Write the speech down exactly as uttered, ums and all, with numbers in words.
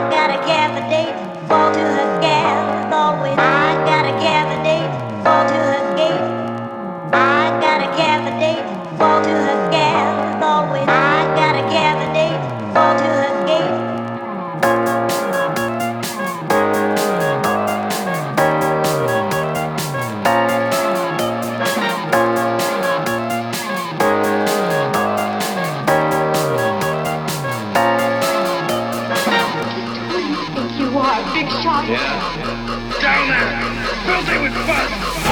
gotta gather date, fall to her gas, always. I gotta gather date, fall to her gate. I gotta gather date, fall to her gas, always. I gotta gather date, fall to her gate. You are a big shot. Yeah. Down there, filthy with fun.